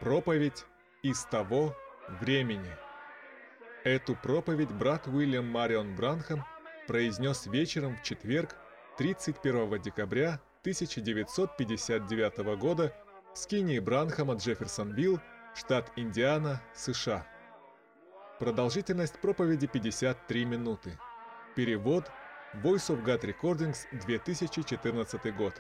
Проповедь из того времени. Эту проповедь брат Уильям Марион Бранхам произнес вечером в четверг, 31 декабря 1959 года в скинии Бранхама, Джефферсонвилл, штат Индиана, США. Продолжительность проповеди 53 минуты. Перевод Voice of God Recordings, 2014 год.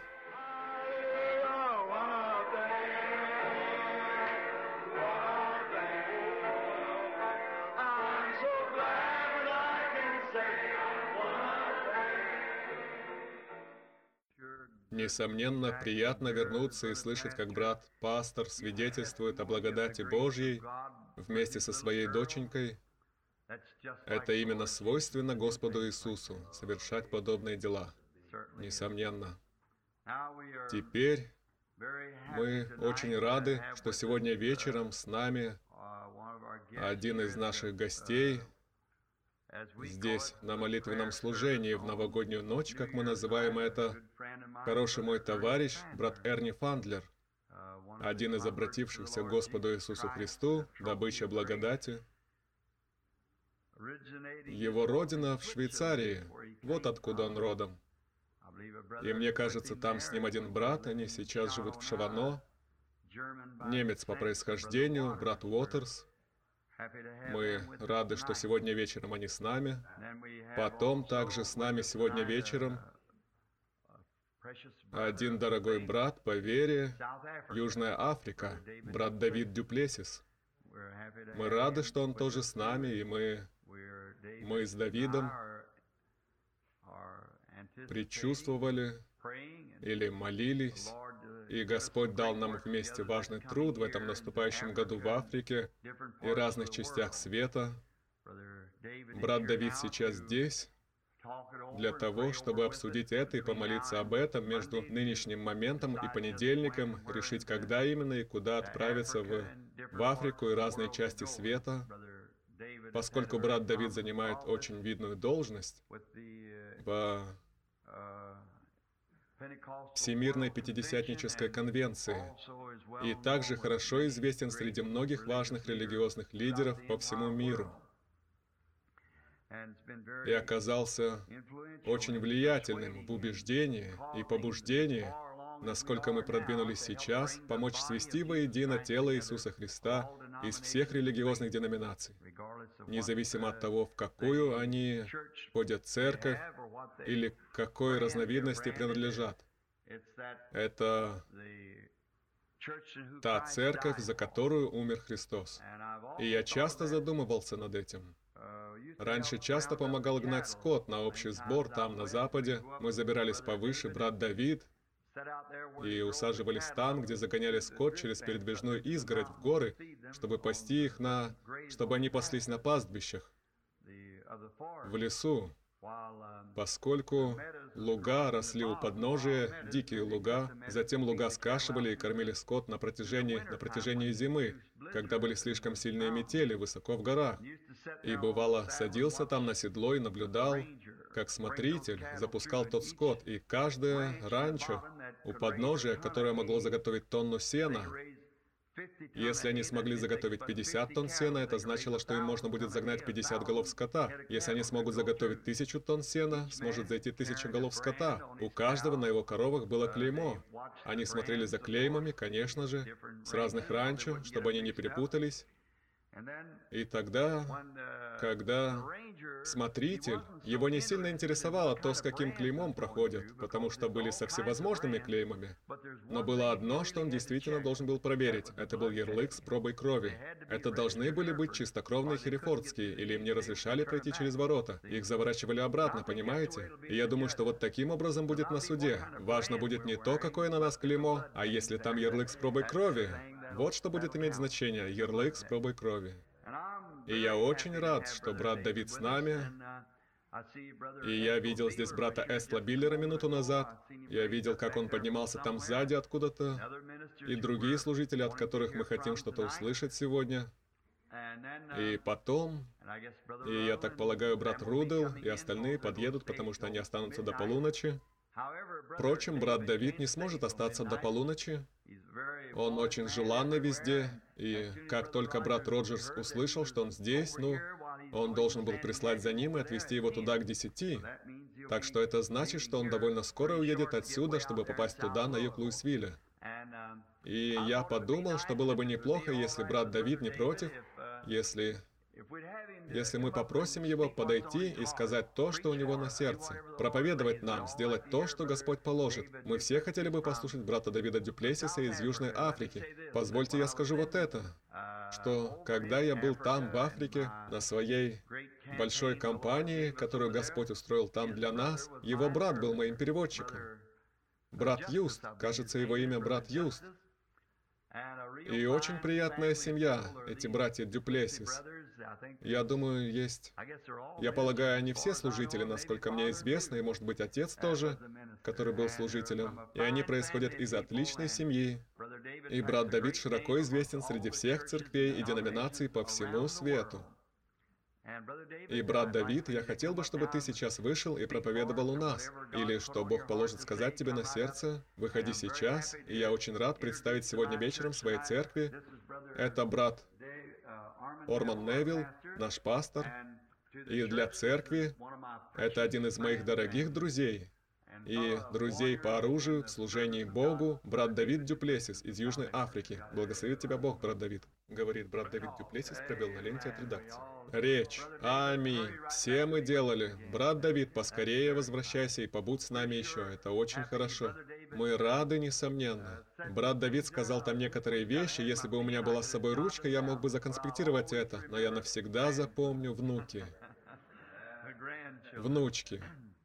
Несомненно, приятно вернуться и слышать, как брат-пастор свидетельствует о благодати Божьей вместе со своей доченькой. Это именно свойственно Господу Иисусу, совершать подобные дела. Несомненно. Теперь мы очень рады, что сегодня вечером с нами один из наших гостей здесь, на молитвенном служении в новогоднюю ночь, как мы называем это, хороший мой товарищ, брат Эрни Фандлер, один из обратившихся к Господу Иисусу Христу, добыча благодати. Его родина в Швейцарии, вот откуда он родом. И мне кажется, там с ним один брат, они сейчас живут в Шавано, немец по происхождению, брат Уотерс. Мы рады, что сегодня вечером они с нами. Потом также с нами сегодня вечером один дорогой брат по вере, Южная Африка, брат Давид Дюплесис. Мы рады, что он тоже с нами, и мы с Давидом предчувствовали или молились, и Господь дал нам вместе важный труд в этом наступающем году в Африке и разных частях света. Брат Давид сейчас здесь для того, чтобы обсудить это и помолиться об этом между нынешним моментом и понедельником, решить, когда именно и куда отправиться в Африку и разные части света, поскольку брат Давид занимает очень видную должность в Всемирной Пятидесятнической конвенции и также хорошо известен среди многих важных религиозных лидеров по всему миру. И оказался очень влиятельным в убеждении и побуждении, насколько мы продвинулись сейчас, помочь свести воедино тело Иисуса Христа из всех религиозных деноминаций, независимо от того, в какую они ходят церковь или к какой разновидности принадлежат. Это та церковь, за которую умер Христос. И я часто задумывался над этим. Раньше часто помогал гнать скот на общий сбор там, на Западе. Мы забирались повыше, брат Давид, и усаживали стан, где загоняли скот через передвижную изгородь в горы, чтобы пасти их чтобы они паслись на пастбищах, в лесу, поскольку луга росли у подножия, дикие луга, затем луга скашивали и кормили скот на протяжении зимы, когда были слишком сильные метели высоко в горах. И бывало, садился там на седло и наблюдал, как смотритель запускал тот скот, и каждое ранчо у подножия, которое могло заготовить тонну сена, если они смогли заготовить 50 тонн сена, это значило, что им можно будет загнать 50 голов скота. Если они смогут заготовить 1000 тонн сена, сможет зайти 1000 голов скота. У каждого на его коровах было клеймо. Они смотрели за клеймами, конечно же, с разных ранчо, чтобы они не перепутались. И тогда, когда смотритель, его не сильно интересовало то, с каким клеймом проходят, потому что были со всевозможными клеймами. Но было одно, что он действительно должен был проверить. Это был ярлык с пробой крови. Это должны были быть чистокровные херефордские, или им не разрешали пройти через ворота. Их заворачивали обратно, понимаете? И я думаю, что вот таким образом будет на суде. Важно будет не то, какое на нас клеймо, а если там ярлык с пробой крови. Вот что будет иметь значение, ярлык с пробой крови. И я очень рад, что брат Давид с нами. И я видел здесь брата Эстла Биллера минуту назад. Я видел, как он поднимался там сзади откуда-то. И другие служители, от которых мы хотим что-то услышать сегодня. И потом, и я так полагаю, брат Рудел и остальные подъедут, потому что они останутся до полуночи. Впрочем, брат Давид не сможет остаться до полуночи. Он очень желанный везде, И как только брат Роджерс услышал, что он здесь, он должен был прислать за ним и отвезти его туда к 10. Так что это значит, что он довольно скоро уедет отсюда, чтобы попасть туда, на юг Луисвилля. И я подумал, что было бы неплохо, если брат Давид не против, если мы попросим его подойти и сказать то, что у него на сердце, проповедовать нам, сделать то, что Господь положит. Мы все хотели бы послушать брата Давида Дюплесиса из Южной Африки. Позвольте я скажу вот это, что когда я был там, в Африке, на своей большой компании, которую Господь устроил там для нас, его брат был моим переводчиком. Брат Юст, кажется, его имя брат Юст. И очень приятная семья, эти братья Дюплесис. Я думаю, я полагаю, они все служители, насколько мне известно, и, может быть, отец тоже, который был служителем. И они происходят из отличной семьи. И брат Давид широко известен среди всех церквей и деноминаций по всему свету. И, брат Давид, я хотел бы, чтобы ты сейчас вышел и проповедовал у нас. Или, что Бог положит сказать тебе на сердце, выходи сейчас. И я очень рад представить сегодня вечером в своей церкви. Это брат Орман Невилл, наш пастор. И для церкви это один из моих дорогих друзей. И друзей по оружию в служении Богу, брат Давид Дюплесис из Южной Африки. Благословит тебя Бог, брат Давид. Говорит брат Давид Дюплесис, пробел на ленте от редакции. Речь. Аминь. Все мы делали. Брат Давид, поскорее возвращайся и побудь с нами еще. Это очень хорошо. Мы рады, несомненно. Брат Давид сказал там некоторые вещи. Если бы у меня была с собой ручка, я мог бы законспектировать это. Но я навсегда запомню внуки. Внучки.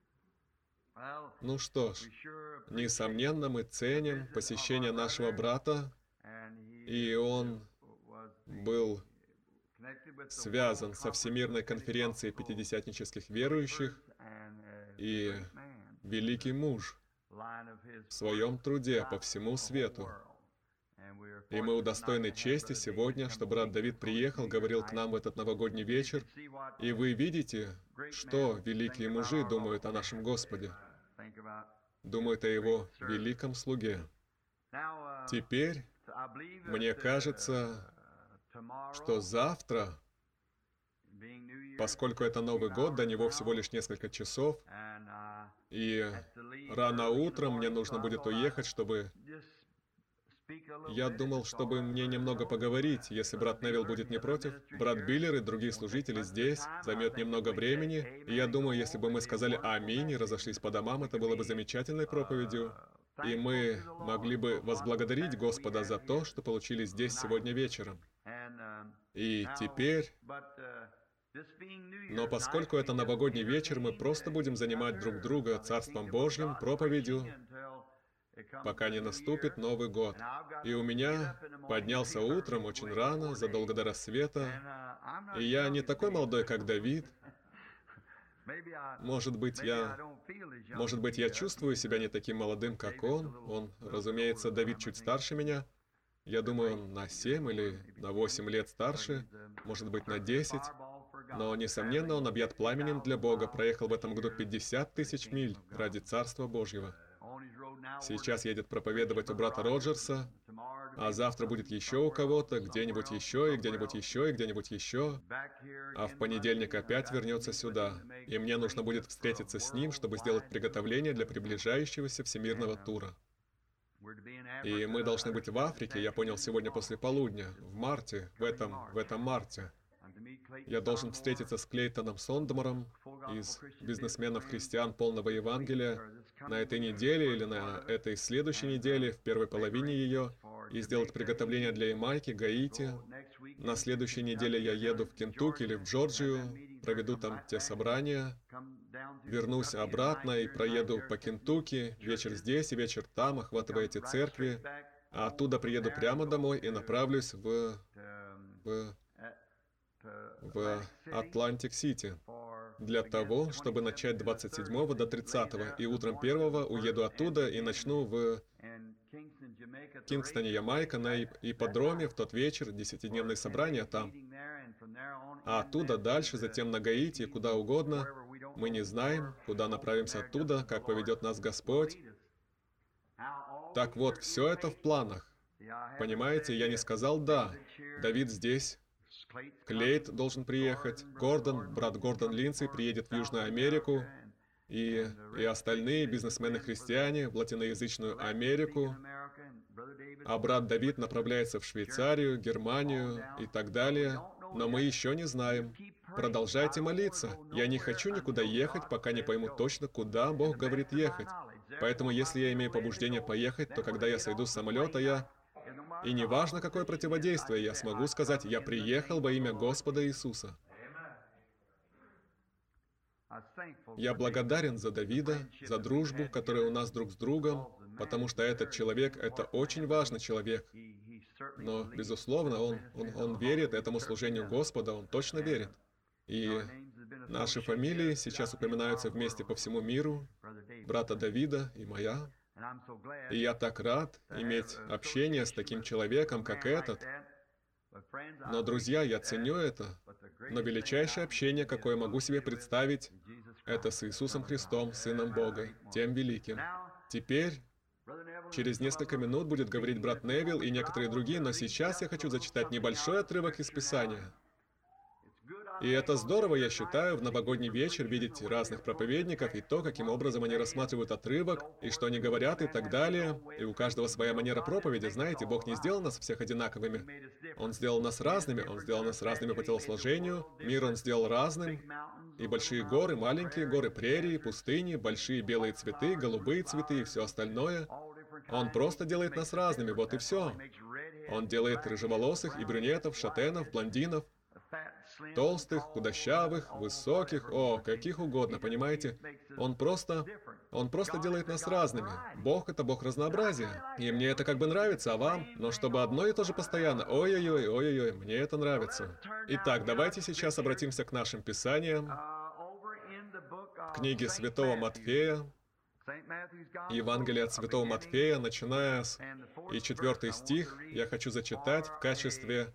Ну что ж, несомненно, мы ценим посещение нашего брата, и он был связан со Всемирной конференцией пятидесятнических верующих, и великий муж в своем труде по всему свету. И мы удостоены чести сегодня, что брат Давид приехал, говорил к нам в этот новогодний вечер, и вы видите, что великие мужи думают о нашем Господе. Думают о Его великом слуге. Теперь, мне кажется, что завтра, поскольку это Новый год, до него всего лишь несколько часов, и рано утром мне нужно будет уехать, чтобы... Я думал, чтобы мне немного поговорить, если брат Невилл будет не против. Брат Биллер и другие служители здесь, займет немного времени, и я думаю, если бы мы сказали «Аминь» и разошлись по домам, это было бы замечательной проповедью, и мы могли бы возблагодарить Господа за то, что получили здесь сегодня вечером. И теперь... Но поскольку это новогодний вечер, мы просто будем занимать друг друга Царством Божьим, проповедью, пока не наступит Новый год. И у меня поднялся утром очень рано, задолго до рассвета, и я не такой молодой, как Давид. Может быть, я чувствую себя не таким молодым, как он. Он, разумеется, Давид чуть старше меня. Я думаю, он на 7 или на 8 лет старше, может быть, на 10. Но, несомненно, он объят пламенем для Бога, проехал в этом году 50 тысяч миль ради Царства Божьего. Сейчас едет проповедовать у брата Роджерса, а завтра будет еще у кого-то, где-нибудь еще, и где-нибудь еще, и где-нибудь еще. А в понедельник опять вернется сюда. И мне нужно будет встретиться с ним, чтобы сделать приготовление для приближающегося всемирного тура. И мы должны быть в Африке, я понял, сегодня после полудня, в марте, в этом марте. Я должен встретиться с Клейтоном Сондмором из бизнесменов-христиан полного Евангелия на этой неделе или на этой следующей неделе, в первой половине ее, и сделать приготовление для Ямайки, Гаити. На следующей неделе я еду в Кентукки или в Джорджию, проведу там те собрания, вернусь обратно и проеду по Кентукки, вечер здесь и вечер там, охватывая эти церкви, а оттуда приеду прямо домой и направлюсь в Атлантик-Сити для того, чтобы начать 27 до 30, и утром 1 уеду оттуда и начну в Кингстоне, Ямайка, на ипподроме в тот вечер, 10-дневное собрание там. А оттуда дальше, затем на Гаити, куда угодно. Мы не знаем, куда направимся оттуда, как поведет нас Господь. Так вот, все это в планах. Понимаете, я не сказал «да». Давид здесь. Клейд должен приехать. Гордон, брат Гордон Линдсей, приедет в Южную Америку. И остальные бизнесмены-христиане в латиноязычную Америку. А брат Давид направляется в Швейцарию, Германию и так далее. Но мы еще не знаем. Продолжайте молиться. Я не хочу никуда ехать, пока не пойму точно, куда Бог говорит ехать. Поэтому, если я имею побуждение поехать, то когда я сойду с самолета, и неважно, какое противодействие, я смогу сказать, я приехал во имя Господа Иисуса. Я благодарен за Давида, за дружбу, которая у нас друг с другом, потому что этот человек — это очень важный человек. Но, безусловно, он верит этому служению Господа, он точно верит. И наши фамилии сейчас упоминаются вместе по всему миру, брата Давида и моя. И я так рад иметь общение с таким человеком, как этот. Но, друзья, я ценю это. Но величайшее общение, какое могу себе представить, это с Иисусом Христом, Сыном Бога, тем великим. Теперь, через несколько минут будет говорить брат Невилл и некоторые другие, но сейчас я хочу зачитать небольшой отрывок из Писания. И это здорово, я считаю, в новогодний вечер видеть разных проповедников и то, каким образом они рассматривают отрывок, и что они говорят, и так далее. И у каждого своя манера проповеди, знаете, Бог не сделал нас всех одинаковыми. Он сделал нас разными, Он сделал нас разными по телосложению, мир Он сделал разным. И большие горы, маленькие горы, прерии, пустыни, большие белые цветы, голубые цветы и все остальное. Он просто делает нас разными, вот и все. Он делает рыжеволосых и брюнетов, шатенов, блондинов, толстых, худощавых, высоких, каких угодно, понимаете? Он просто делает нас разными. Бог — это Бог разнообразия. И мне это как бы нравится, а вам? Но чтобы одно и то же постоянно, ой-ой-ой, ой-ой-ой, мне это нравится. Итак, давайте сейчас обратимся к нашим писаниям. В книге Святого Матфея, Евангелие от Святого Матфея, начиная с 4 стих, я хочу зачитать в качестве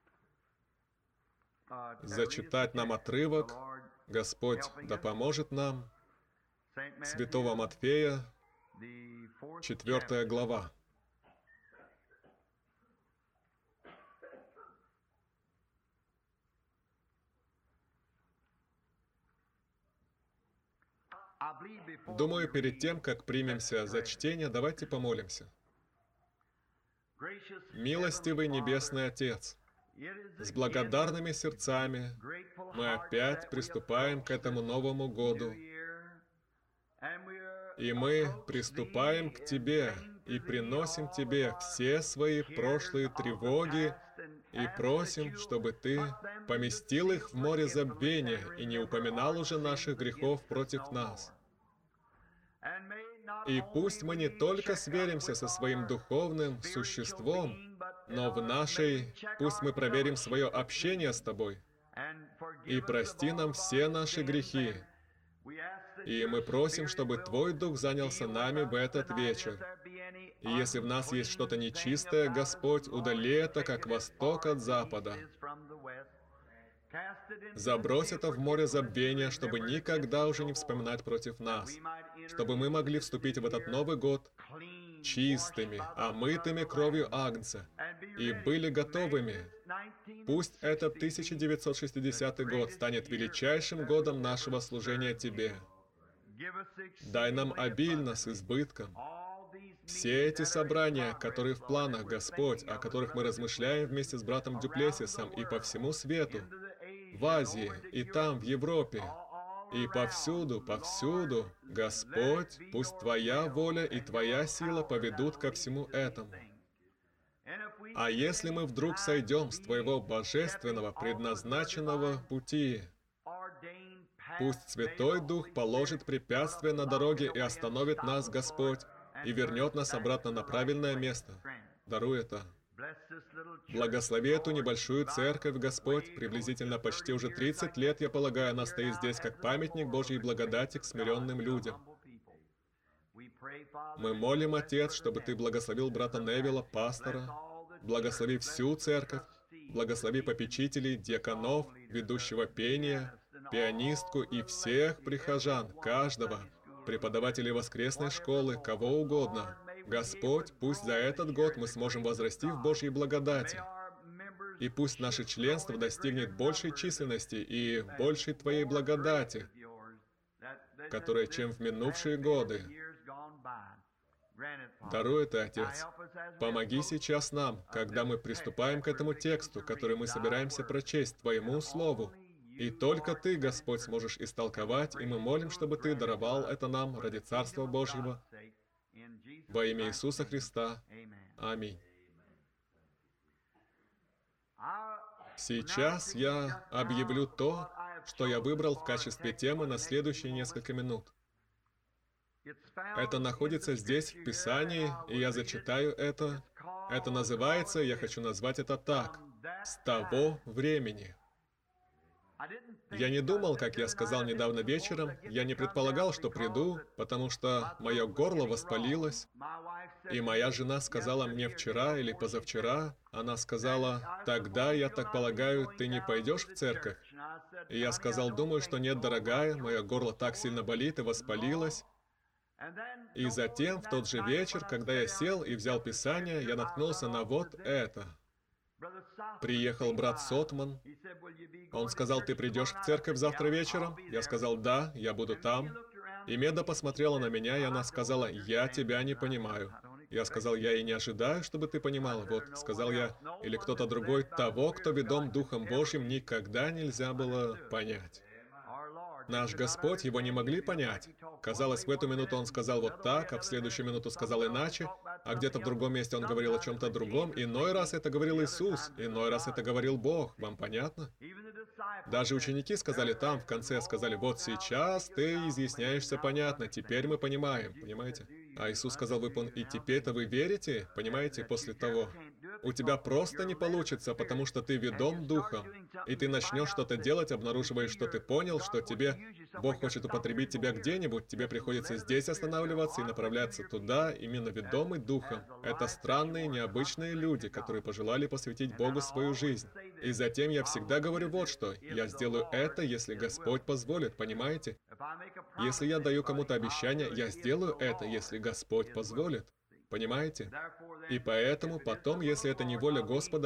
зачитать нам отрывок. Господь да поможет нам. Святого Матфея, 4 глава. Думаю, перед тем, как примемся за чтение, давайте помолимся. Милостивый Небесный Отец, с благодарными сердцами мы опять приступаем к этому Новому году. И мы приступаем к Тебе и приносим Тебе все свои прошлые тревоги и просим, чтобы Ты поместил их в море забвения и не упоминал уже наших грехов против нас. И пусть мы не только сверимся со своим духовным существом, но пусть мы проверим свое общение с Тобой. И прости нам все наши грехи. И мы просим, чтобы Твой Дух занялся нами в этот вечер. И если в нас есть что-то нечистое, Господь, удали это, как восток от запада. Забрось это в море забвения, чтобы никогда уже не вспоминать против нас, чтобы мы могли вступить в этот Новый год чистыми, омытыми кровью Агнца, и были готовыми. Пусть этот 1960 год станет величайшим годом нашего служения Тебе. Дай нам обильно, с избытком. Все эти собрания, которые в планах, Господь, о которых мы размышляем вместе с братом Дюплесисом и по всему свету, в Азии и там, в Европе, и повсюду, Господь, пусть Твоя воля и Твоя сила поведут ко всему этому. А если мы вдруг сойдем с Твоего божественного, предназначенного пути, пусть Святой Дух положит препятствия на дороге и остановит нас, Господь, и вернет нас обратно на правильное место. Даруй это. Благослови эту небольшую церковь, Господь. Приблизительно почти уже 30 лет, я полагаю, она стоит здесь как памятник Божьей благодати к смиренным людям. Мы молим, Отец, чтобы Ты благословил брата Невилла, пастора, благослови всю церковь, благослови попечителей, диаконов, ведущего пения, пианистку и всех прихожан, каждого, преподавателей воскресной школы, кого угодно. Господь, пусть за этот год мы сможем возрасти в Божьей благодати. И пусть наше членство достигнет большей численности и большей Твоей благодати, которая, чем в минувшие годы. Даруй это, Отец. Помоги сейчас нам, когда мы приступаем к этому тексту, который мы собираемся прочесть, Твоему Слову. И только Ты, Господь, сможешь истолковать, и мы молим, чтобы Ты даровал это нам ради Царства Божьего. Во имя Иисуса Христа. Аминь. Сейчас я объявлю то, что я выбрал в качестве темы на следующие несколько минут. Это находится здесь, в Писании, и я зачитаю это. Это называется, я хочу назвать это так, «С того времени». Я не думал, как я сказал недавно вечером, я не предполагал, что приду, потому что мое горло воспалилось, и моя жена сказала мне вчера или позавчера, она сказала, «Тогда, я так полагаю, ты не пойдешь в церковь?» И я сказал, «Думаю, что нет, дорогая, мое горло так сильно болит и воспалилось». И затем, в тот же вечер, когда я сел и взял Писание, я наткнулся на вот это. Приехал брат Сотман. Он сказал, «Ты придешь в церковь завтра вечером?» Я сказал, «Да, я буду там». И Меда посмотрела на меня, и она сказала, «Я тебя не понимаю». Я сказал, «Я и не ожидаю, чтобы ты понимал». Вот, сказал я, или кто-то другой, того, кто ведом Духом Божьим, никогда нельзя было понять. Наш Господь, его не могли понять. Казалось, в эту минуту он сказал вот так, а в следующую минуту сказал иначе, а где-то в другом месте он говорил о чем-то другом. Иной раз это говорил Иисус, иной раз это говорил Бог. Вам понятно? Даже ученики сказали там, в конце сказали, вот сейчас ты изъясняешься понятно, теперь мы понимаем, понимаете? А Иисус сказал, и теперь-то вы верите, понимаете, после того? У тебя просто не получится, потому что ты ведом Духом, и ты начнешь что-то делать, обнаруживая, что ты понял, что Бог хочет употребить тебя где-нибудь, тебе приходится здесь останавливаться и направляться туда, именно ведомый Духом. Это странные, необычные люди, которые пожелали посвятить Богу свою жизнь. И затем я всегда говорю вот что, я сделаю это, если Господь позволит, понимаете? Если я даю кому-то обещание, я сделаю это, если Господь позволит. Понимаете? И поэтому потом, если это не воля Господа,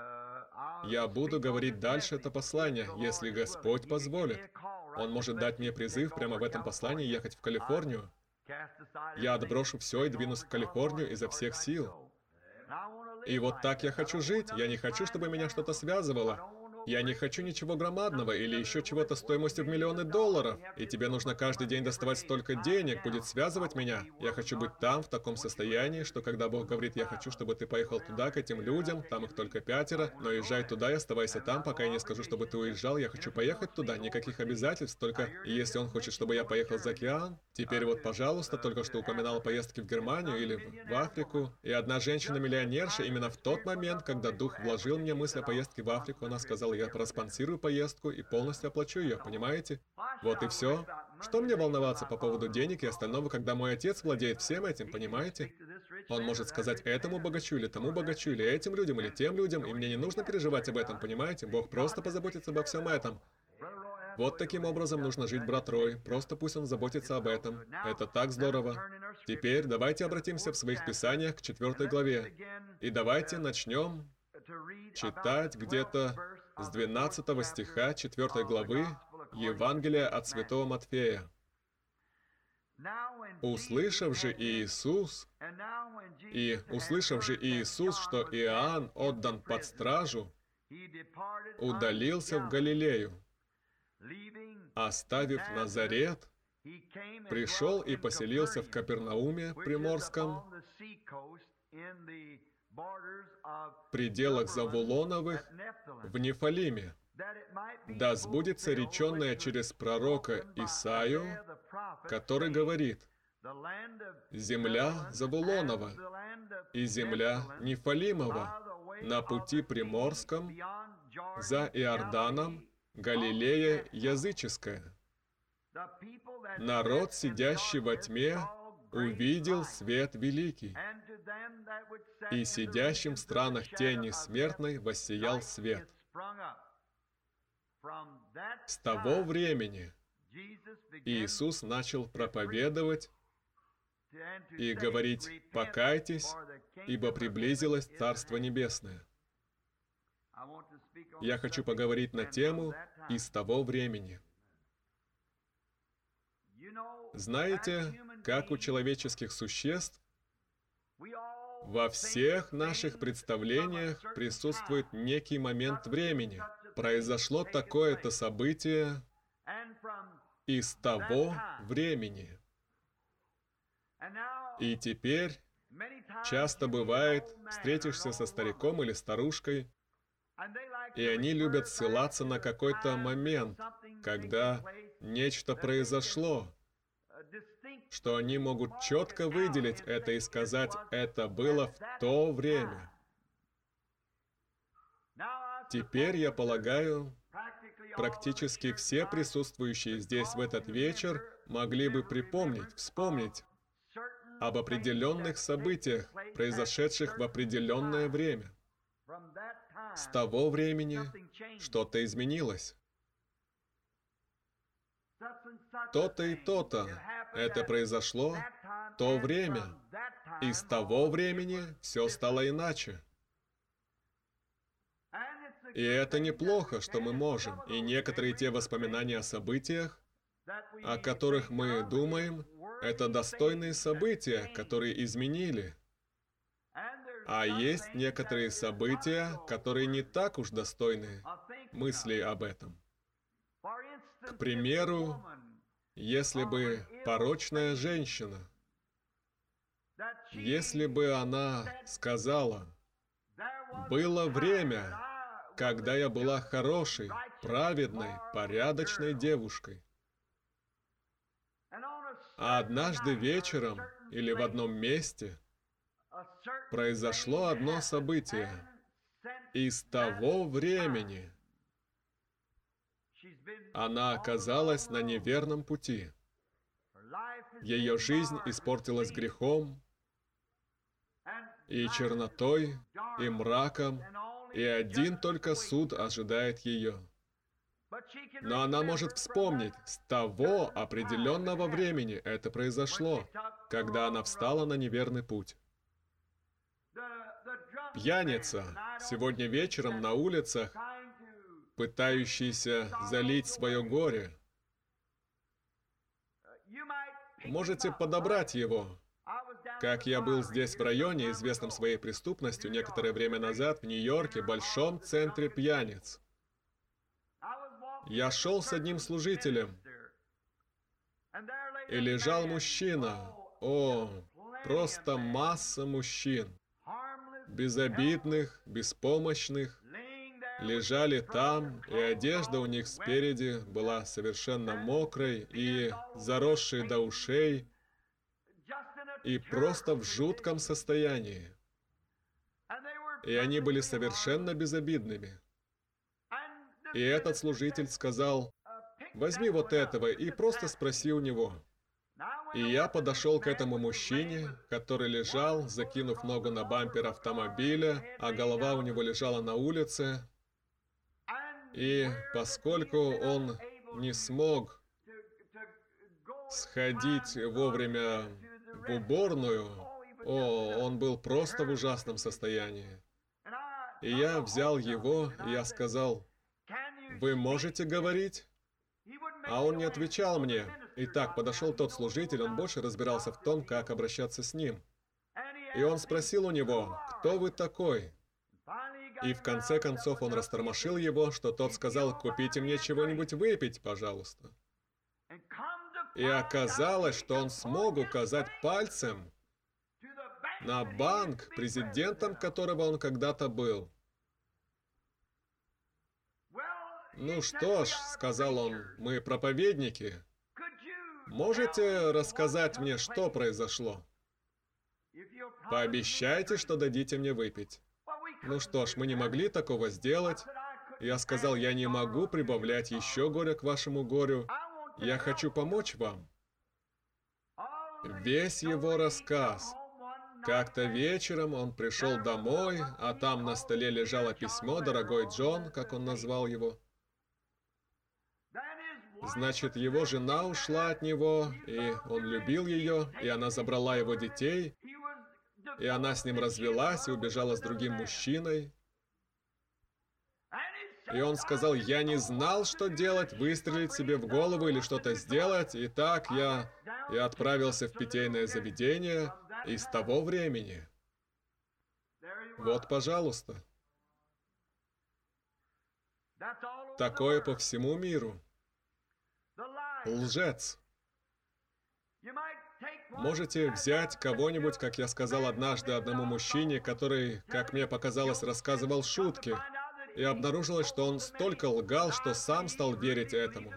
я буду говорить дальше это послание, если Господь позволит. Он может дать мне призыв прямо в этом послании ехать в Калифорнию. Я отброшу все и двинусь в Калифорнию изо всех сил. И вот так я хочу жить. Я не хочу, чтобы меня что-то связывало. Я не хочу ничего громадного или еще чего-то стоимостью в миллионы долларов. И тебе нужно каждый день доставать столько денег, будет связывать меня. Я хочу быть там, в таком состоянии, что когда Бог говорит, я хочу, чтобы ты поехал туда, к этим людям, там их только 5, но езжай туда и оставайся там, пока я не скажу, чтобы ты уезжал. Я хочу поехать туда, никаких обязательств, только если Он хочет, чтобы я поехал за океан. Теперь вот, пожалуйста, только что упоминал поездки в Германию или в Африку. И одна женщина-миллионерша именно в тот момент, когда Дух вложил мне мысль о поездке в Африку, она сказала, я проспонсирую поездку и полностью оплачу ее, понимаете? Вот и все. Что мне волноваться по поводу денег и остального, когда мой отец владеет всем этим, понимаете? Он может сказать этому богачу, или тому богачу, или этим людям, или тем людям, и мне не нужно переживать об этом, понимаете? Бог просто позаботится обо всем этом. Вот таким образом нужно жить, брат Рой. Просто пусть он заботится об этом. Это так здорово. Теперь давайте обратимся в своих писаниях к 4 главе. И давайте начнем читать где-то с 12 стиха 4 главы Евангелия от Святого Матфея. Услышав же Иисус, что Иоанн отдан под стражу, удалился в Галилею, оставив Назарет, пришел и поселился в Капернауме Приморском, в пределах Завулоновых, в Нефалиме, да сбудется реченное через пророка Исаию, который говорит, «Земля Завулонова и земля Нефалимова на пути Приморском, за Иорданом, Галилея языческая. Народ, сидящий во тьме, увидел свет великий, и сидящим в странах тени смертной воссиял свет». С того времени Иисус начал проповедовать и говорить: «Покайтесь, ибо приблизилось Царство Небесное». Я хочу поговорить на тему «Из того времени». Знаете, как у человеческих существ во всех наших представлениях присутствует некий момент времени. Произошло такое-то событие из того времени. И теперь часто бывает, встретишься со стариком или старушкой, и они любят ссылаться на какой-то момент, когда нечто произошло, что они могут четко выделить это и сказать: «Это было в то время». Теперь, я полагаю, практически все присутствующие здесь в этот вечер могли бы припомнить, вспомнить об определенных событиях, произошедших в определенное время. С того времени что-то изменилось. То-то и то-то. Это произошло в то время. И с того времени все стало иначе. И это неплохо, что мы можем. И некоторые те воспоминания о событиях, о которых мы думаем, это достойные события, которые изменили. А есть некоторые события, которые не так уж достойны мысли об этом. К примеру, если бы порочная женщина, если бы она сказала: «Было время, когда я была хорошей, праведной, порядочной девушкой, а однажды вечером или в одном месте произошло одно событие, и с того времени она оказалась на неверном пути. Ее жизнь испортилась грехом, и чернотой, и мраком, и один только суд ожидает ее». Но она может вспомнить, с того определенного времени это произошло, когда она встала на неверный путь. Пьяница сегодня вечером на улицах, пытающийся залить свое горе. Можете подобрать его. Как я был здесь в районе, известном своей преступностью, некоторое время назад в Нью-Йорке, большом центре пьяниц. Я шел с одним служителем, и лежал мужчина. О, просто масса мужчин. Безобидных, беспомощных. Лежали там, и одежда у них спереди была совершенно мокрой и заросшей до ушей, и просто в жутком состоянии. И они были совершенно безобидными. И этот служитель сказал: «Возьми вот этого и просто спроси у него». И я подошел к этому мужчине, который лежал, закинув ногу на бампер автомобиля, а голова у него лежала на улице. И поскольку он не смог сходить вовремя в уборную, он был просто в ужасном состоянии. И я взял его, и я сказал: «Вы можете говорить?» А он не отвечал мне. Итак, подошел тот служитель, он больше разбирался в том, как обращаться с ним. И он спросил у него: «Кто вы такой?» И в конце концов он растормошил его, что тот сказал: «Купите мне чего-нибудь выпить, пожалуйста». И оказалось, что он смог указать пальцем на банк, президентом которого он когда-то был. «Ну что ж», — сказал он, — «мы проповедники. Можете рассказать мне, что произошло? Пообещайте, что дадите мне выпить». Ну что ж, мы не могли такого сделать. Я сказал: «Я не могу прибавлять еще горя к вашему горю. Я хочу помочь вам». Весь его рассказ. Как-то вечером он пришел домой, а там на столе лежало письмо «Дорогой Джон», как он назвал его. Значит, его жена ушла от него, и он любил ее, и она забрала его детей, и она с ним развелась и убежала с другим мужчиной. И он сказал: я не знал, что делать, выстрелить себе в голову или что-то сделать. И так я отправился в питейное заведение, и с того времени... Вот, пожалуйста. Такое по всему миру. Лжец. Можете взять кого-нибудь, как я сказал однажды одному мужчине, который, как мне показалось, рассказывал шутки, и обнаружилось, что он столько лгал, что сам стал верить этому.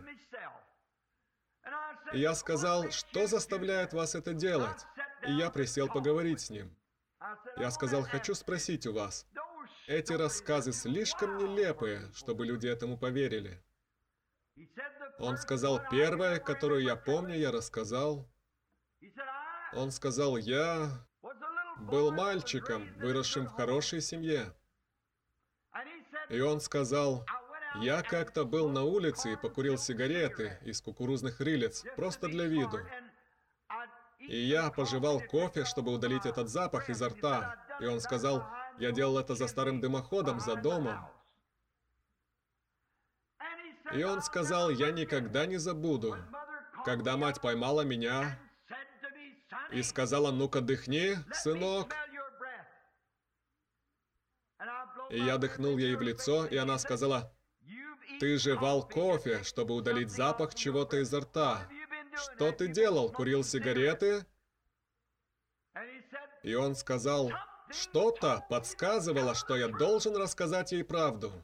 И я сказал: что заставляет вас это делать? И я присел поговорить с ним. Я сказал: хочу спросить у вас, эти рассказы слишком нелепые, чтобы люди этому поверили. Он сказал: первое, которую я помню, я рассказал. Он сказал: я был мальчиком, выросшим в хорошей семье. И он сказал: я как-то был на улице и покурил сигареты из кукурузных рылиц, просто для виду. И я пожевал кофе, чтобы удалить этот запах изо рта. И он сказал: я делал это за старым дымоходом, за домом. И он сказал: я никогда не забуду, когда мать поймала меня и сказала: ну-ка дыхни, сынок. И я дыхнул ей в лицо, и она сказала: ты жевал кофе, чтобы удалить запах чего-то изо рта. Что ты делал? Курил сигареты? И он сказал: что-то подсказывало, что я должен рассказать ей правду.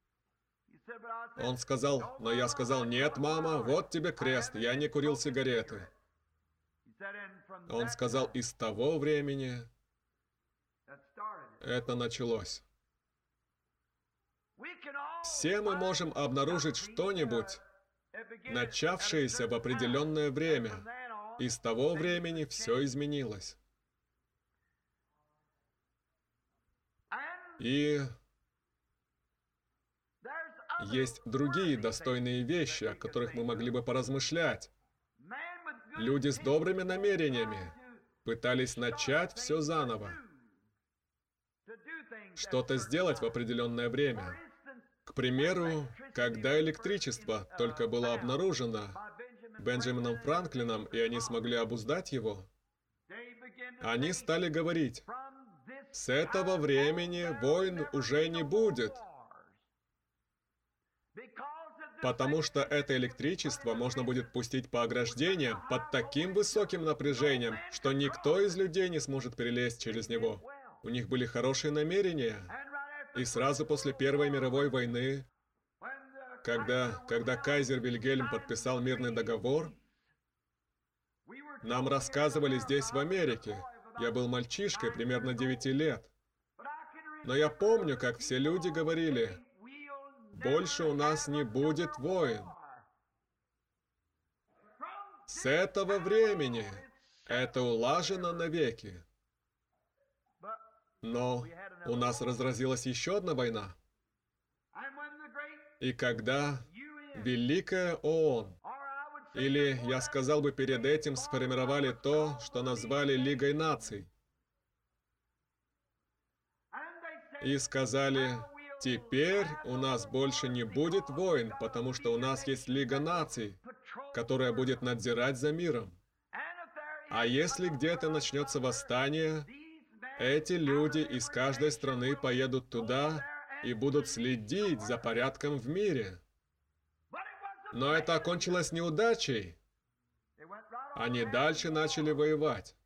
Он сказал: но я сказал: нет, мама, вот тебе крест, я не курил сигареты. Он сказал: и с того времени это началось. Все мы можем обнаружить что-нибудь, начавшееся в определенное время, и с того времени все изменилось. И есть другие достойные вещи, о которых мы могли бы поразмышлять. Люди с добрыми намерениями пытались начать все заново, что-то сделать в определенное время. К примеру, когда электричество только было обнаружено Бенджамином Франклином, и они смогли обуздать его, они стали говорить: с этого времени войн уже не будет, потому что это электричество можно будет пустить по ограждениям под таким высоким напряжением, что никто из людей не сможет перелезть через него. У них были хорошие намерения. И сразу после Первой мировой войны, когда кайзер Вильгельм подписал мирный договор, нам рассказывали здесь, в Америке. Я был мальчишкой, примерно 9 лет. Но я помню, как все люди говорили: больше у нас не будет войн. С этого времени это улажено навеки. Но у нас разразилась еще одна война. И когда Великая ООН, или, я сказал бы, перед этим сформировали то, что назвали Лигой наций, и сказали: теперь у нас больше не будет войн, потому что у нас есть Лига наций, которая будет надзирать за миром. А если где-то начнется восстание, эти люди из каждой страны поедут туда и будут следить за порядком в мире. Но это окончилось неудачей. Они дальше начали воевать.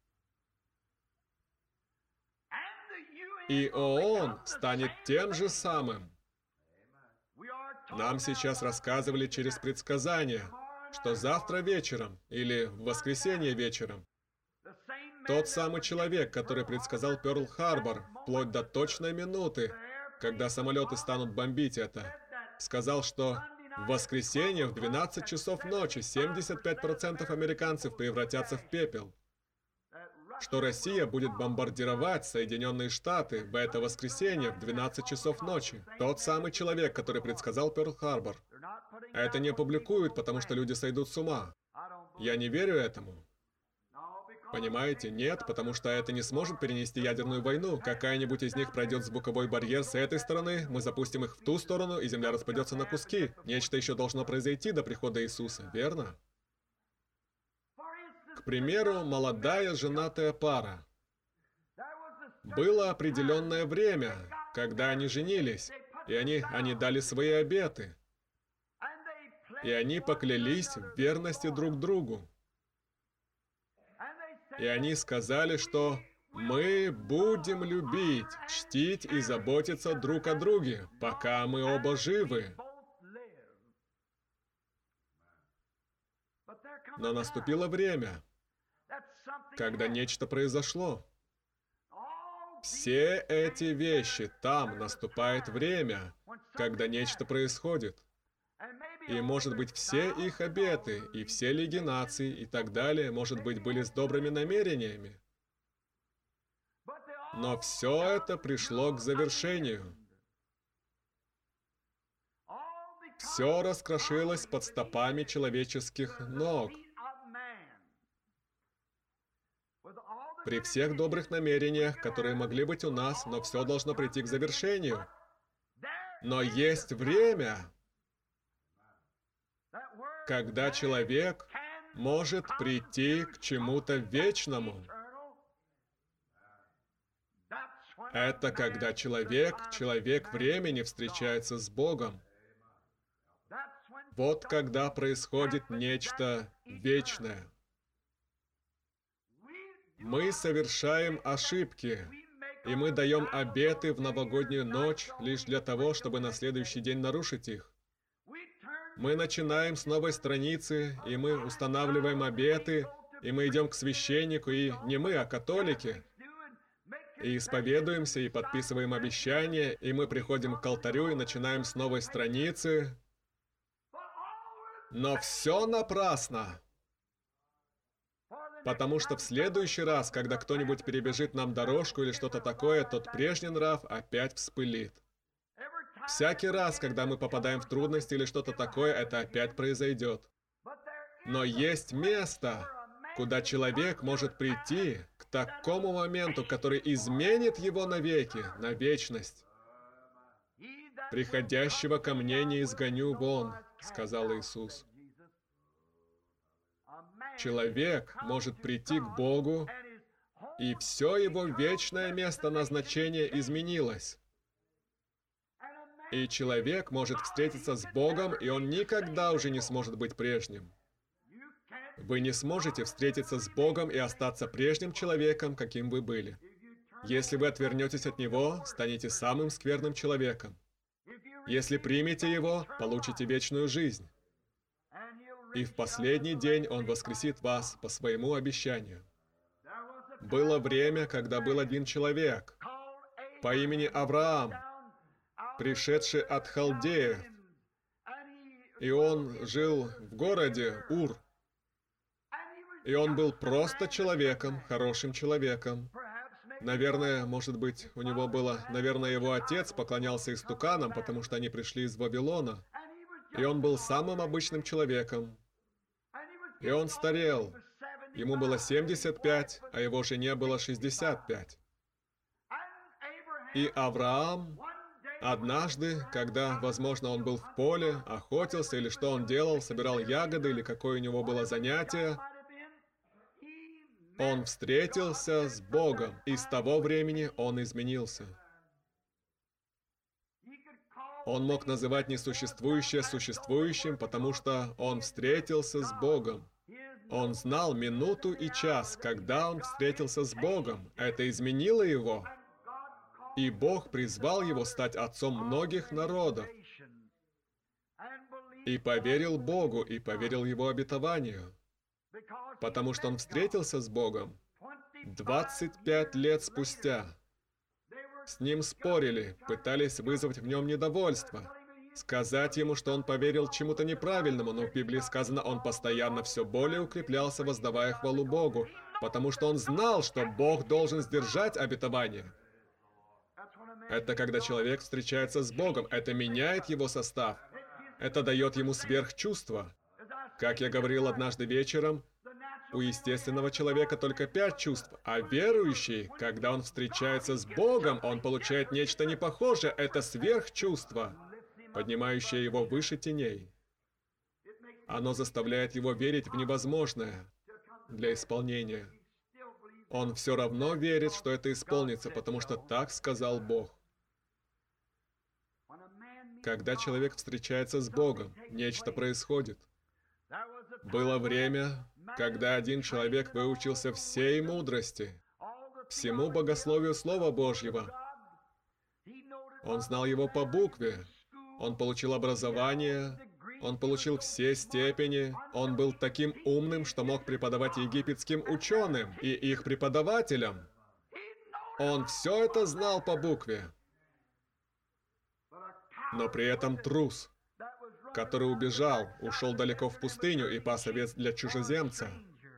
И ООН станет тем же самым. Нам сейчас рассказывали через предсказания, что завтра вечером или в воскресенье вечером тот самый человек, который предсказал Пёрл-Харбор вплоть до точной минуты, когда самолеты станут бомбить это, сказал, что в воскресенье в 12 часов ночи 75% американцев превратятся в пепел, что Россия будет бомбардировать Соединенные Штаты в это воскресенье в 12 часов ночи. Тот самый человек, который предсказал Пёрл-Харбор. Это не публикуют, потому что люди сойдут с ума. Я не верю этому. Понимаете? Нет, потому что это не сможет перенести ядерную войну. Какая-нибудь из них пройдет звуковой барьер с этой стороны, мы запустим их в ту сторону, и Земля распадется на куски. Нечто еще должно произойти до прихода Иисуса, верно? К примеру, молодая женатая пара. Было определенное время, когда они женились, и они дали свои обеты. И они поклялись в верности друг другу. И они сказали, что мы будем любить, чтить и заботиться друг о друге, пока мы оба живы. Но наступило время, когда нечто произошло. Все эти вещи, там наступает время, когда нечто происходит. И, может быть, все их обеты, и все лиги наций, и так далее, может быть, были с добрыми намерениями. Но все это пришло к завершению. Все раскрошилось под стопами человеческих ног. При всех добрых намерениях, которые могли быть у нас, но все должно прийти к завершению. Но есть время, когда человек может прийти к чему-то вечному. Это когда человек времени встречается с Богом. Вот когда происходит нечто вечное. Мы совершаем ошибки, и мы даем обеты в новогоднюю ночь лишь для того, чтобы на следующий день нарушить их. Мы начинаем с новой страницы, и мы устанавливаем обеты, и мы идем к священнику, и не мы, а католики, и исповедуемся, и подписываем обещания, и мы приходим к алтарю и начинаем с новой страницы. Но все напрасно! Потому что в следующий раз, когда кто-нибудь перебежит нам дорожку или что-то такое, тот прежний нрав опять вспылит. Всякий раз, когда мы попадаем в трудности или что-то такое, это опять произойдет. Но есть место, куда человек может прийти к такому моменту, который изменит его навеки, на вечность. «Приходящего ко мне не изгоню вон», — сказал Иисус. Человек может прийти к Богу, и все его вечное место назначения изменилось. И человек может встретиться с Богом, и он никогда уже не сможет быть прежним. Вы не сможете встретиться с Богом и остаться прежним человеком, каким вы были. Если вы отвернетесь от Него, станете самым скверным человеком. Если примете Его, получите вечную жизнь. И в последний день Он воскресит вас по своему обещанию. Было время, когда был один человек по имени Авраам, пришедший от халдеев, и он жил в городе Ур. И он был просто человеком, хорошим человеком. Наверное, может быть, у него было... Наверное, его отец поклонялся истуканам, потому что они пришли из Вавилона. И он был самым обычным человеком. И он старел. Ему было 75, а его жене было 65. И Авраам однажды, когда, возможно, он был в поле, охотился или что он делал, собирал ягоды или какое у него было занятие, он встретился с Богом, и с того времени он изменился. Он мог называть несуществующее существующим, потому что он встретился с Богом. Он знал минуту и час, когда он встретился с Богом. Это изменило его. И Бог призвал его стать отцом многих народов. И поверил Богу, и поверил Его обетованию. Потому что он встретился с Богом 25 лет спустя. С ним спорили, пытались вызвать в нем недовольство, сказать ему, что он поверил чему-то неправильному, но в Библии сказано, он постоянно все более укреплялся, воздавая хвалу Богу, потому что он знал, что Бог должен сдержать обетование. Это когда человек встречается с Богом, это меняет его состав. Это дает ему сверхчувство. Как я говорил однажды вечером, у естественного человека только 5 чувств, а верующий, когда он встречается с Богом, он получает нечто непохожее. Это сверхчувство, поднимающее его выше теней. Оно заставляет его верить в невозможное для исполнения. Он все равно верит, что это исполнится, потому что так сказал Бог. Когда человек встречается с Богом, нечто происходит. Было время, когда один человек выучился всей мудрости, всему богословию Слова Божьего. Он знал его по букве, он получил образование, он получил все степени, он был таким умным, что мог преподавать египетским ученым и их преподавателям. Он все это знал по букве. Но при этом трус, который убежал, ушел далеко в пустыню и пас овец для чужеземца.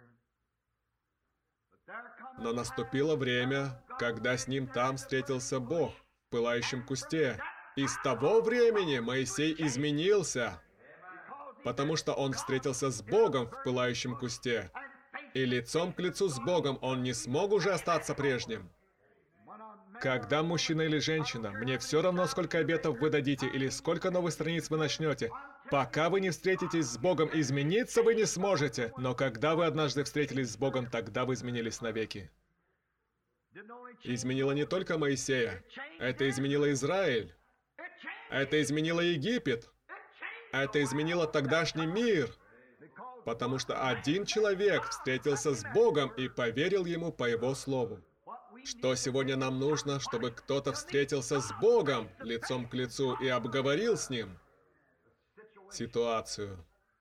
Но наступило время, когда с ним там встретился Бог в пылающем кусте. И с того времени Моисей изменился, потому что он встретился с Богом в пылающем кусте. И лицом к лицу с Богом он не смог уже остаться прежним. Когда мужчина или женщина, мне все равно, сколько обетов вы дадите или сколько новых страниц вы начнете, пока вы не встретитесь с Богом, измениться вы не сможете. Но когда вы однажды встретились с Богом, тогда вы изменились навеки. Изменило не только Моисея, это изменило Израиль, это изменило Египет, это изменило тогдашний мир, потому что один человек встретился с Богом и поверил Ему по Его Слову. Что сегодня нам нужно, чтобы кто-то встретился с Богом лицом к лицу и обговорил с Ним ситуацию.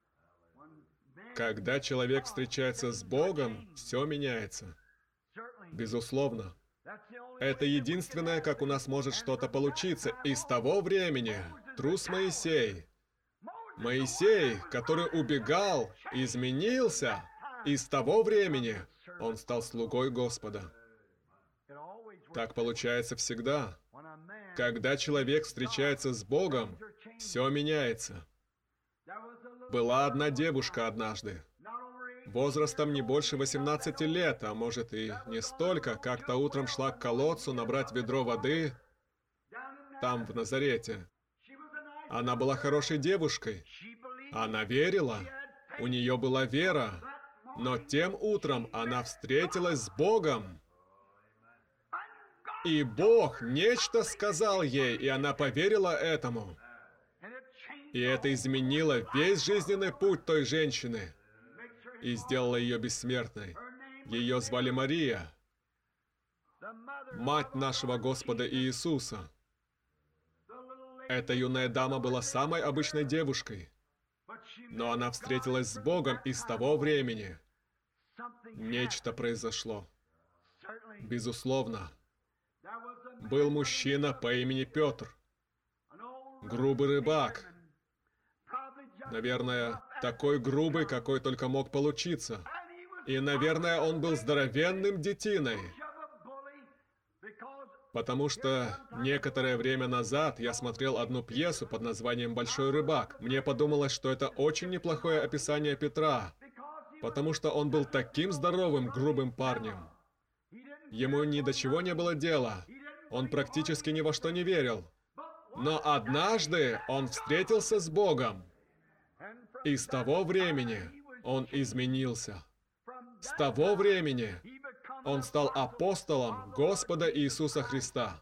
Когда человек встречается с Богом, все меняется. Безусловно. Это единственное, как у нас может что-то получиться. И с того времени трус Моисей, который убегал, изменился, и с того времени он стал слугой Господа. Так получается всегда. Когда человек встречается с Богом, все меняется. Была одна девушка однажды, возрастом не больше 18 лет, а может и не столько, как-то утром шла к колодцу набрать ведро воды, там, в Назарете. Она была хорошей девушкой. Она верила. У нее была вера. Но тем утром она встретилась с Богом. И Бог нечто сказал ей, и она поверила этому. И это изменило весь жизненный путь той женщины и сделало ее бессмертной. Ее звали Мария, мать нашего Господа Иисуса. Эта юная дама была самой обычной девушкой, но она встретилась с Богом, и с того времени нечто произошло. Безусловно. Был мужчина по имени Петр, грубый рыбак. Наверное, такой грубый, какой только мог получиться. И, наверное, он был здоровенным детиной. Потому что некоторое время назад я смотрел одну пьесу под названием «Большой рыбак». Мне подумалось, что это очень неплохое описание Петра, потому что он был таким здоровым, грубым парнем. Ему ни до чего не было дела. Он практически ни во что не верил. Но однажды он встретился с Богом. И с того времени он изменился. С того времени он стал апостолом Господа Иисуса Христа.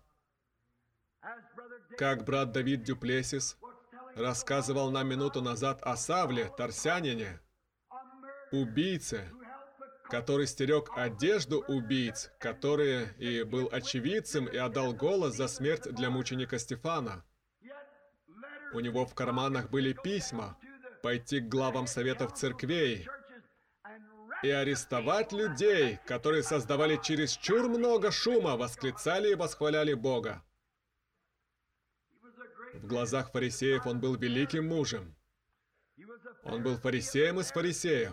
Как брат Давид Дюплесис рассказывал нам минуту назад о Савле, Тарсянине, убийце, который стерег одежду убийц, который и был очевидцем и отдал голос за смерть для мученика Стефана. У него в карманах были письма, пойти к главам советов церквей и арестовать людей, которые создавали чересчур много шума, восклицали и восхваляли Бога. В глазах фарисеев он был великим мужем. Он был фарисеем из фарисеев.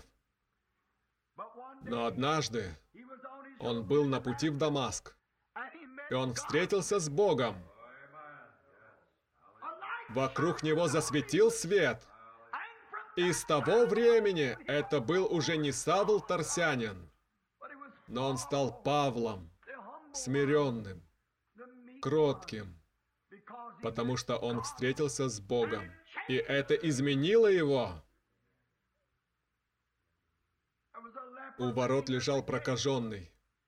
Но однажды он был на пути в Дамаск, и он встретился с Богом. Вокруг него засветил свет. И с того времени это был уже не Савл Тарсянин, но он стал Павлом, смиренным, кротким, потому что он встретился с Богом. И это изменило его. У ворот лежал прокаженный.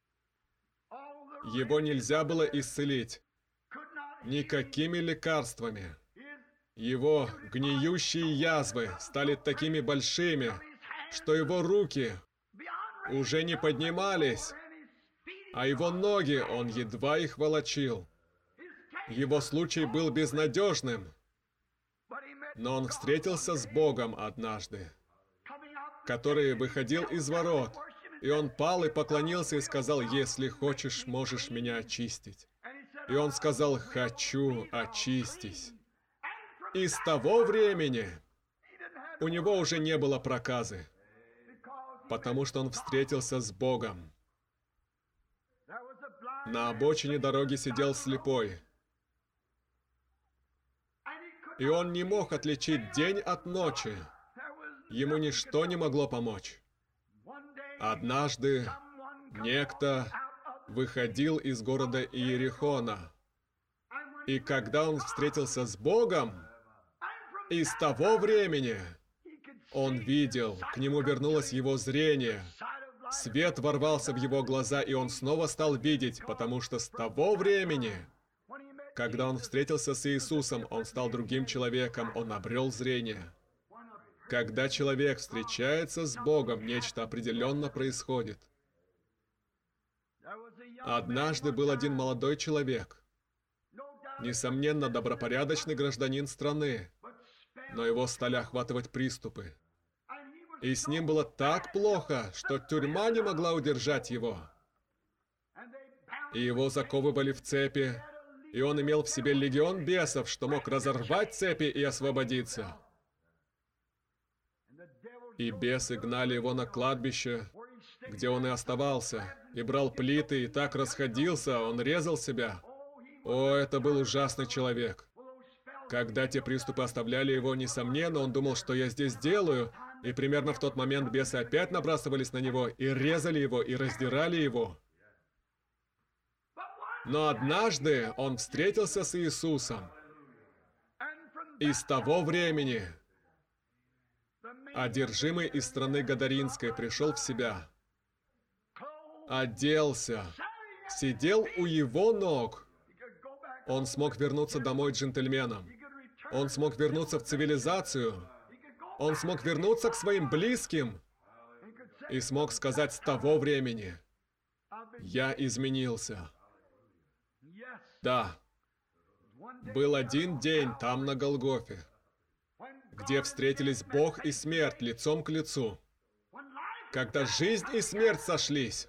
Его нельзя было исцелить никакими лекарствами. Его гниющие язвы стали такими большими, что его руки уже не поднимались, а его ноги он едва их волочил. Его случай был безнадежным, но он встретился с Богом однажды, который выходил из ворот, и он пал и поклонился и сказал: «Если хочешь, можешь меня очистить». И он сказал: «Хочу, очистись». И с того времени у него уже не было проказы, потому что он встретился с Богом. На обочине дороги сидел слепой, и он не мог отличить день от ночи. Ему ничто не могло помочь. Однажды некто выходил из города Иерихона, и когда он встретился с Богом, и с того времени он видел, к нему вернулось его зрение, свет ворвался в его глаза, и он снова стал видеть, потому что с того времени, когда он встретился с Иисусом, он стал другим человеком, он обрел зрение. Когда человек встречается с Богом, нечто определенно происходит. Однажды был один молодой человек, несомненно, добропорядочный гражданин страны, но его стали охватывать приступы. И с ним было так плохо, что тюрьма не могла удержать его. И его заковывали в цепи, и он имел в себе легион бесов, что мог разорвать цепи и освободиться. И бесы гнали его на кладбище, где он и оставался, и брал плиты, и так расходился, он резал себя. О, это был ужасный человек. Когда те приступы оставляли его, несомненно, он думал, что я здесь делаю, и примерно в тот момент бесы опять набрасывались на него, и резали его, и раздирали его. Но однажды он встретился с Иисусом, и с того времени одержимый из страны Гадаринской пришел в себя, оделся, сидел у его ног. Он смог вернуться домой джентльменом. Он смог вернуться в цивилизацию. Он смог вернуться к своим близким и смог сказать с того времени: «Я изменился». Да, был один день там, на Голгофе, где встретились Бог и смерть лицом к лицу, когда жизнь и смерть сошлись.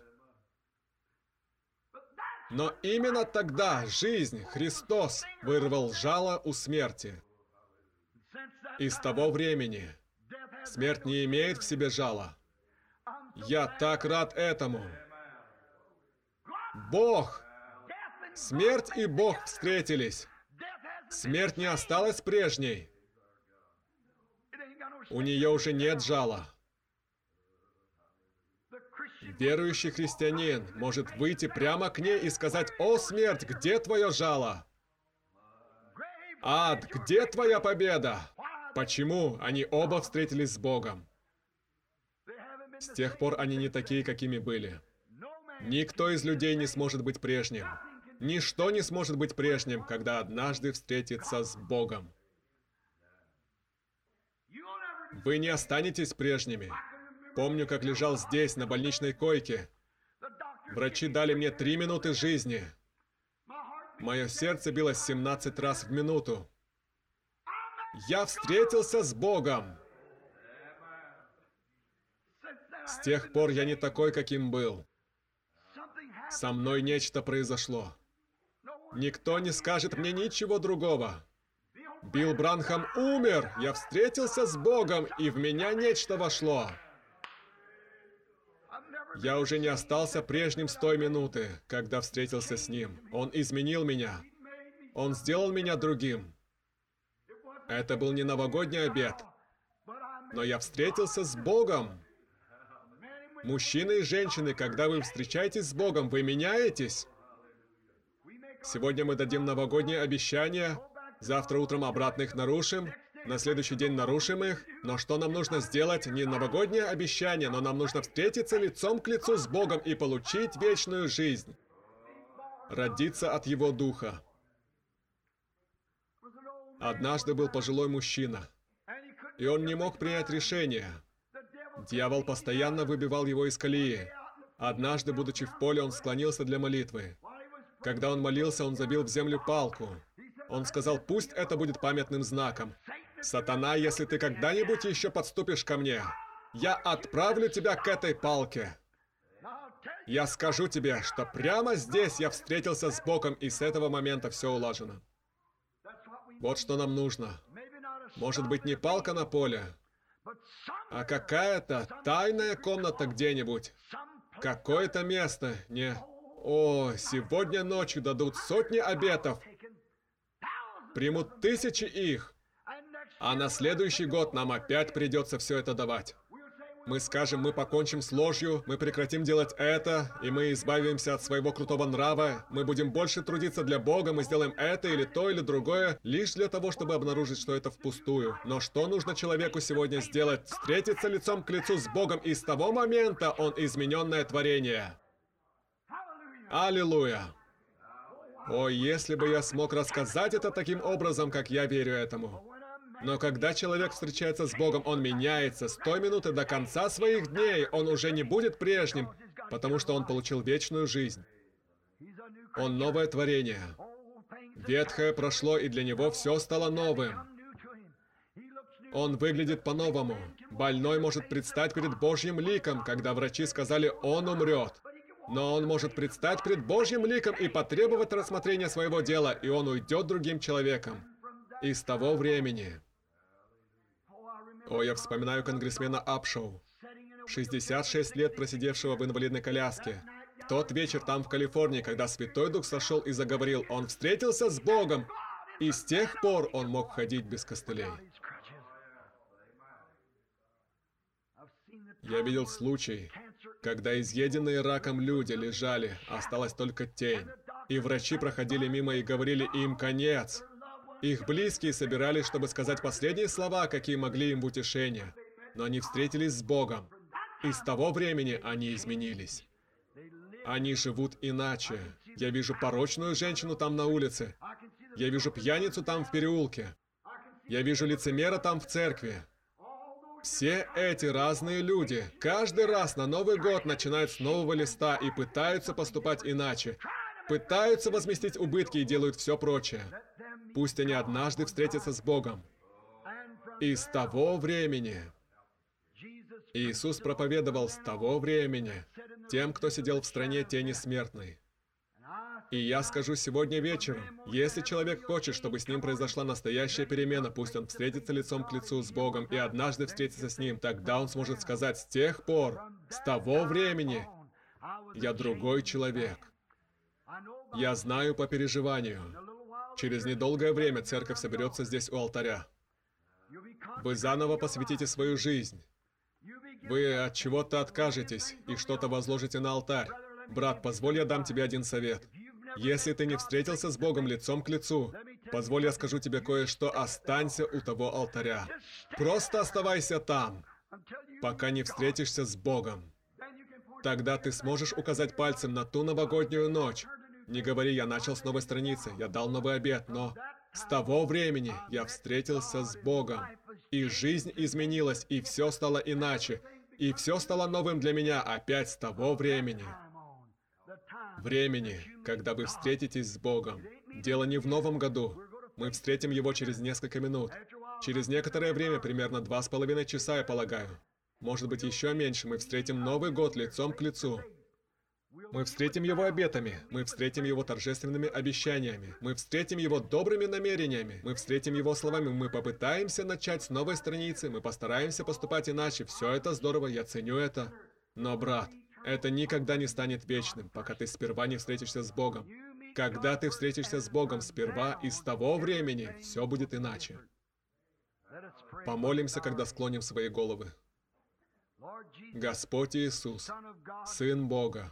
Но именно тогда жизнь, Христос, вырвал жало у смерти. И с того времени смерть не имеет в себе жала. Я так рад этому. Бог, смерть и Бог встретились. Смерть не осталась прежней. У нее уже нет жала. Верующий христианин может выйти прямо к ней и сказать: «О, смерть, где твое жало? Ад, где твоя победа?» Почему они оба встретились с Богом? С тех пор они не такие, какими были. Никто из людей не сможет быть прежним. Ничто не сможет быть прежним, когда однажды встретится с Богом. Вы не останетесь прежними. Помню, как лежал здесь, на больничной койке. Врачи дали мне 3 минуты жизни. Мое сердце билось 17 раз в минуту. Я встретился с Богом. С тех пор я не такой, каким был. Со мной нечто произошло. Никто не скажет мне ничего другого. Билл Бранхам умер, я встретился с Богом, и в меня нечто вошло. Я уже не остался прежним с той минуты, когда встретился с Ним. Он изменил меня. Он сделал меня другим. Это был не новогодний обед, но я встретился с Богом. Мужчины и женщины, когда вы встречаетесь с Богом, вы меняетесь. Сегодня мы дадим новогодние обещания, завтра утром обратно их нарушим, на следующий день нарушим их. Но что нам нужно сделать? Не новогоднее обещание, но нам нужно встретиться лицом к лицу с Богом и получить вечную жизнь. Родиться от Его Духа. Однажды был пожилой мужчина, и он не мог принять решение. Дьявол постоянно выбивал его из колеи. Однажды, будучи в поле, он склонился для молитвы. Когда он молился, он забил в землю палку. Он сказал: «Пусть это будет памятным знаком. Сатана, если ты когда-нибудь еще подступишь ко мне, я отправлю тебя к этой палке. Я скажу тебе, что прямо здесь я встретился с Богом, и с этого момента все улажено». Вот что нам нужно. Может быть, не палка на поле, а какая-то тайная комната где-нибудь. Какое-то место. Не... О, сегодня ночью дадут сотни обетов. Примут тысячи их. А на следующий год нам опять придется все это давать. Мы скажем: мы покончим с ложью, мы прекратим делать это, и мы избавимся от своего крутого нрава, мы будем больше трудиться для Бога, мы сделаем это или то или другое, лишь для того, чтобы обнаружить, что это впустую. Но что нужно человеку сегодня сделать? Встретиться лицом к лицу с Богом, и с того момента он измененное творение. Аллилуйя! О, если бы я смог рассказать это таким образом, как я верю этому. Но когда человек встречается с Богом, он меняется. С той минуты до конца своих дней он уже не будет прежним, потому что он получил вечную жизнь. Он новое творение. Ветхое прошло, и для него все стало новым. Он выглядит по-новому. Больной может предстать перед Божьим ликом, когда врачи сказали: «Он умрет». Но он может предстать пред Божьим ликом и потребовать рассмотрения своего дела, и он уйдет другим человеком. И с того времени... О, я вспоминаю конгрессмена Апшоу, 66 лет просидевшего в инвалидной коляске. В тот вечер там, в Калифорнии, когда Святой Дух сошел и заговорил, он встретился с Богом, и с тех пор он мог ходить без костылей. Я видел случай, когда изъеденные раком люди лежали, осталась только тень. И врачи проходили мимо и говорили: им конец. Их близкие собирались, чтобы сказать последние слова, какие могли им в утешение. Но они встретились с Богом. И с того времени они изменились. Они живут иначе. Я вижу порочную женщину там на улице. Я вижу пьяницу там в переулке. Я вижу лицемера там в церкви. Все эти разные люди каждый раз на Новый год начинают с нового листа и пытаются поступать иначе. Пытаются возместить убытки и делают все прочее. Пусть они однажды встретятся с Богом. И с того времени... Иисус проповедовал с того времени тем, кто сидел в стране тени смертной. И я скажу сегодня вечером, если человек хочет, чтобы с ним произошла настоящая перемена, пусть он встретится лицом к лицу с Богом и однажды встретится с Ним, тогда он сможет сказать: с тех пор, с того времени, я другой человек. Я знаю по переживанию. Через недолгое время церковь соберется здесь у алтаря. Вы заново посвятите свою жизнь. Вы от чего-то откажетесь и что-то возложите на алтарь. Брат, позволь, я дам тебе один совет. Если ты не встретился с Богом лицом к лицу, позволь, я скажу тебе кое-что: останься у того алтаря. Просто оставайся там, пока не встретишься с Богом. Тогда ты сможешь указать пальцем на ту новогоднюю ночь. Не говори: я начал с новой страницы, я дал новый обет, но с того времени я встретился с Богом. И жизнь изменилась, и все стало иначе. И все стало новым для меня опять с того времени. Времени, когда вы встретитесь с Богом. Дело не в Новом году. Мы встретим Его через несколько минут. Через некоторое время, примерно 2,5 часа, я полагаю. Может быть, еще меньше, мы встретим Новый год лицом к лицу. Мы встретим Его обетами, мы встретим Его торжественными обещаниями, мы встретим Его добрыми намерениями, мы встретим Его словами, мы попытаемся начать с новой страницы, мы постараемся поступать иначе. Все это здорово, я ценю это. Но, брат, это никогда не станет вечным, пока ты сперва не встретишься с Богом. Когда ты встретишься с Богом сперва, и с того времени все будет иначе. Помолимся, когда склоним свои головы. Господь Иисус, Сын Бога,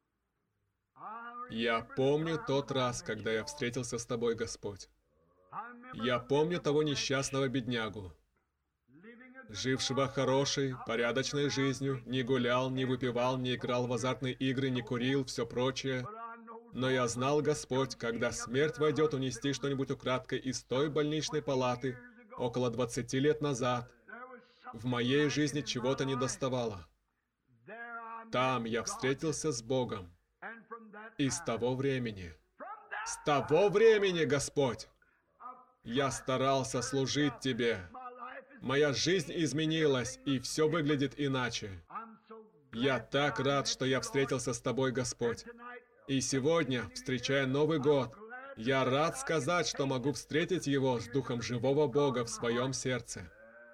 я помню тот раз, когда я встретился с Тобой, Господь. Я помню того несчастного беднягу, жившего хорошей, порядочной жизнью, не гулял, не выпивал, не играл в азартные игры, не курил, все прочее. Но я знал, Господь, когда смерть войдет унести что-нибудь украдкой из той больничной палаты около 20 лет назад, в моей жизни чего-то недоставало. Там я встретился с Богом. И с того времени, Господь, я старался служить Тебе. Моя жизнь изменилась, и все выглядит иначе. Я так рад, что я встретился с Тобой, Господь. И сегодня, встречая Новый год, я рад сказать, что могу встретить его с Духом живого Бога в своем сердце.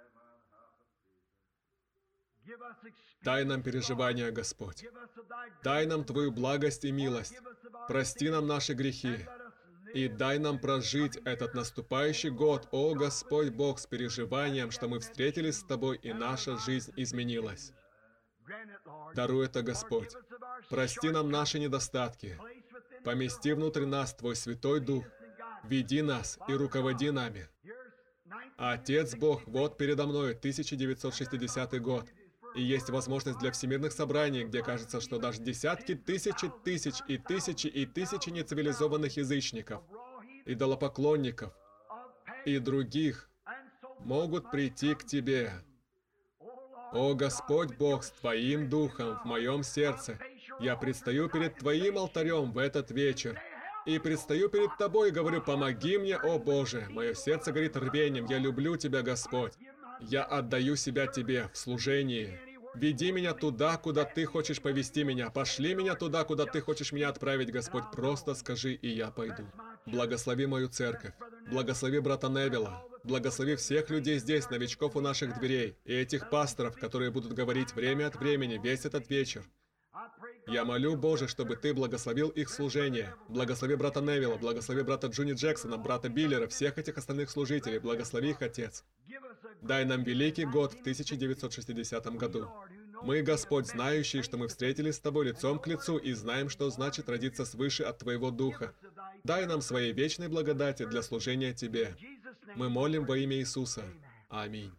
Дай нам переживания, Господь. Дай нам Твою благость и милость. Прости нам наши грехи. И дай нам прожить этот наступающий год, о Господь Бог, с переживанием, что мы встретились с Тобой, и наша жизнь изменилась. Даруй это, Господь. Прости нам наши недостатки. Помести внутрь нас Твой Святой Дух. Веди нас и руководи нами. Отец Бог, вот передо мной 1960 год. И есть возможность для всемирных собраний, где кажется, что даже десятки тысяч и тысячи нецивилизованных язычников, идолопоклонников и других могут прийти к Тебе. О Господь Бог, с Твоим Духом в моем сердце, я предстаю перед Твоим алтарем в этот вечер. И предстаю перед Тобой и говорю: помоги мне, о Боже. Мое сердце горит рвением. Я люблю Тебя, Господь. Я отдаю себя Тебе в служении. Веди меня туда, куда Ты хочешь повести меня. Пошли меня туда, куда Ты хочешь меня отправить, Господь. Просто скажи, и я пойду. Благослови мою церковь. Благослови брата Невилла. Благослови всех людей здесь, новичков у наших дверей. И этих пасторов, которые будут говорить время от времени, весь этот вечер. Я молю, Боже, чтобы Ты благословил их служение. Благослови брата Невилла, благослови брата Джуни Джексона, брата Биллера, всех этих остальных служителей. Благослови их, Отец. Дай нам великий год в 1960 году. Мы, Господь, знающие, что мы встретились с Тобой лицом к лицу и знаем, что значит родиться свыше от Твоего Духа. Дай нам своей вечной благодати для служения Тебе. Мы молим во имя Иисуса. Аминь.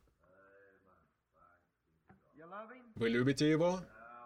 Вы любите Его?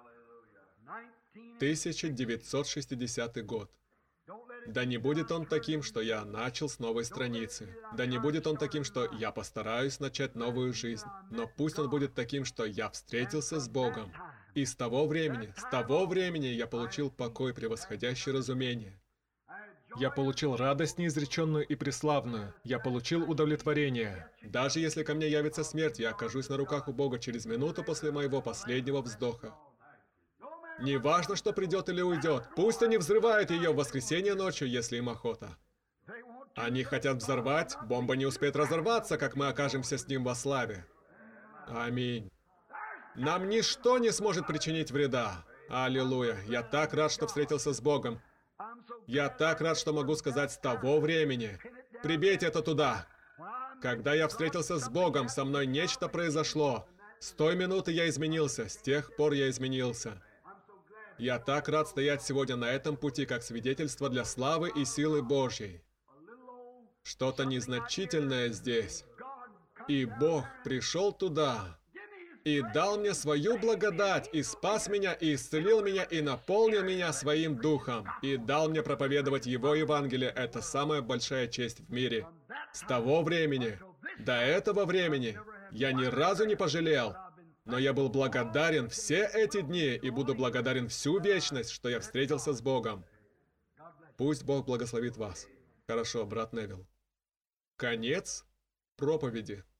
1960 год. Да не будет он таким, что я начал с новой страницы. Да не будет он таким, что я постараюсь начать новую жизнь. Но пусть он будет таким, что я встретился с Богом. И с того времени я получил покой, превосходящий разумение. Я получил радость неизреченную и преславную. Я получил удовлетворение. Даже если ко мне явится смерть, я окажусь на руках у Бога через минуту после моего последнего вздоха. Не важно, что придет или уйдет. Пусть они взрывают ее в воскресенье ночью, если им охота. Они хотят взорвать, бомба не успеет разорваться, как мы окажемся с ним во славе. Аминь. Нам ничто не сможет причинить вреда. Аллилуйя. Я так рад, что встретился с Богом. Я так рад, что могу сказать с того времени. Прибейте это туда. Когда я встретился с Богом, со мной нечто произошло. С той минуты я изменился, с тех пор я изменился. Я так рад стоять сегодня на этом пути, как свидетельство для славы и силы Божьей. Что-то незначительное здесь. И Бог пришел туда, и дал мне свою благодать, и спас меня, и исцелил меня, и наполнил меня своим духом, и дал мне проповедовать Его Евангелие. Это самая большая честь в мире. С того времени, до этого времени, я ни разу не пожалел. Но я был благодарен все эти дни и буду благодарен всю вечность, что я встретился с Богом. Пусть Бог благословит вас. Хорошо, брат Невилл. Конец проповеди.